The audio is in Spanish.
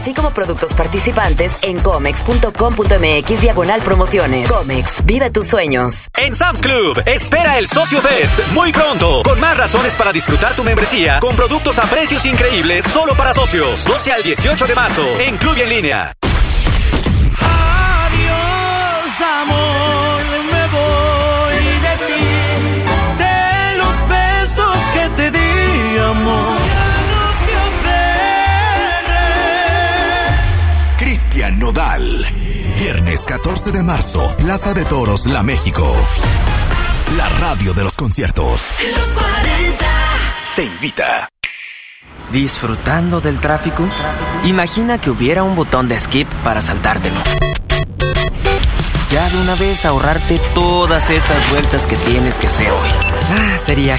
Así como productos participantes en comex.com.mx/promociones. Comex, vive tus sueños. En Sam's Club, espera el Socio Fest muy pronto, con más razones para disfrutar tu membresía, con productos a precios increíbles solo para socios. 12 al 18 de marzo, en Club y en línea. Adiós, amor, me voy de ti, de los besos que te di, amor. Cristian Nodal. Viernes 14 de marzo, Plaza de Toros, La México. La radio de los conciertos. Los 40. Te invita. ¿Disfrutando del tráfico? Imagina que hubiera un botón de skip para saltártelo. Ya de una vez ahorrarte todas esas vueltas que tienes que hacer hoy. Sería